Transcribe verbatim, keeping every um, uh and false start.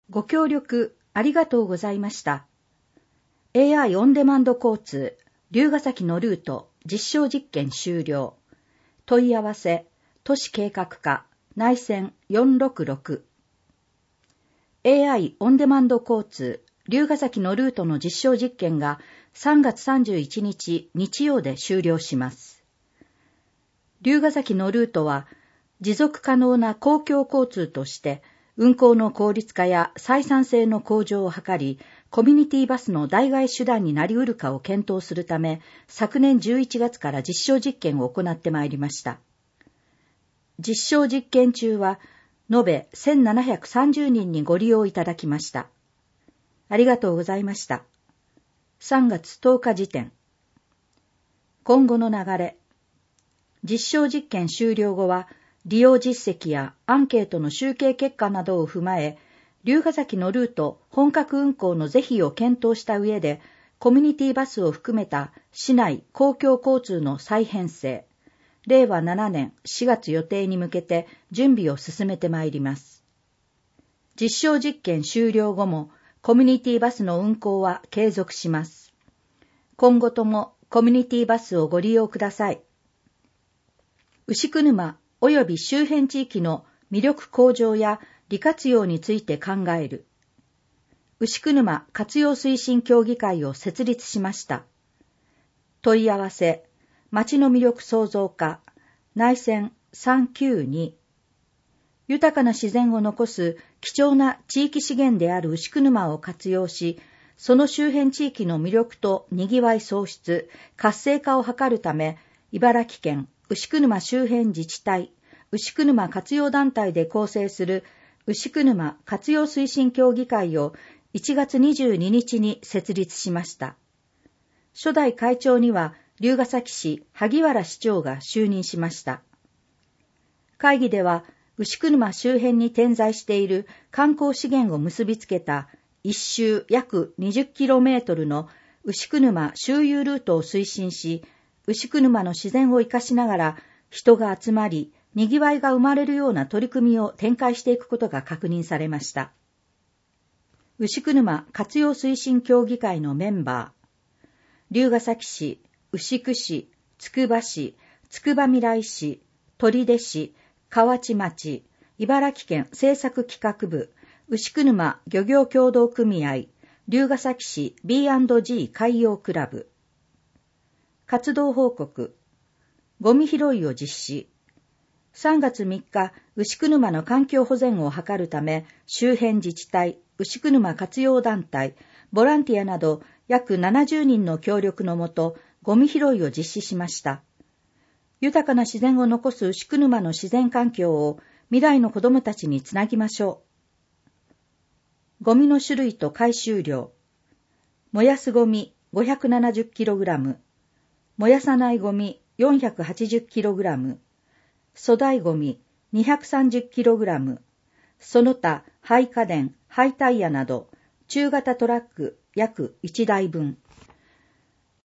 ご協力ありがとうございました。エーアイ オンデマンド交通、龍ヶ崎のルート、実証実験終了。問い合わせ、都市計画課、内線よんろくろく。エーアイ オンデマンド交通、龍ヶ崎のルートの実証実験がさんがつさんじゅういちにち日曜で終了します。龍ヶ崎のルートは、持続可能な公共交通として、運行の効率化や採算性の向上を図り、コミュニティバスの代替手段になり得るかを検討するため、昨年じゅういちがつから実証実験を行ってまいりました。実証実験中は、延べせんななひゃくさんじゅうにんにご利用いただきました。ありがとうございました。さんがつとおか時点。今後の流れ。実証実験終了後は、利用実績やアンケートの集計結果などを踏まえ、龍ヶ崎のルート本格運行の是非を検討した上で、コミュニティバスを含めた市内公共交通の再編成、れいわななねんしがつ予定に向けて準備を進めてまいります。実証実験終了後も、コミュニティバスの運行は継続します。今後ともコミュニティバスをご利用ください。牛久沼及び周辺地域の魅力向上や利活用について考える。牛久沼活用推進協議会を設立しました。問い合わせ、町の魅力創造課、内線さんきゅうに。豊かな自然を残す貴重な地域資源である牛久沼を活用し、その周辺地域の魅力と賑わい創出、活性化を図るため、茨城県牛久沼周辺自治体、牛久沼活用団体で構成する牛久沼活用推進協議会をいちがつにじゅうににちに設立しました。初代会長には龍ヶ崎市萩原市長が就任しました。会議では牛久沼周辺に点在している観光資源を結びつけた一周約にじゅっキロメートルの牛久沼周遊ルートを推進し、牛久沼の自然を生かしながら人が集まり、賑わいが生まれるような取り組みを展開していくことが確認されました。牛久沼活用推進協議会のメンバー、龍ヶ崎市、牛久市、つくば市、つくばみらい市、取手市、河内町、茨城県政策企画部、牛久沼漁業協同組合、龍ヶ崎市 ビーアンドジー 海洋クラブ。活動報告。ゴミ拾いを実施。さんがつみっか、牛久沼の環境保全を図るため、周辺自治体、牛久沼活用団体、ボランティアなど約ななじゅうにんの協力のもと、ゴミ拾いを実施しました。豊かな自然を残す牛久沼の自然環境を未来の子どもたちにつなぎましょう。ゴミの種類と回収量。燃やすゴミ ごひゃくななじゅっキログラム、燃やさないゴミ よんひゃくはちじゅっキログラム、粗大ゴミ にひゃくさんじゅっキログラム、その他廃家電、廃タイヤなど中型トラック約いちだいぶん。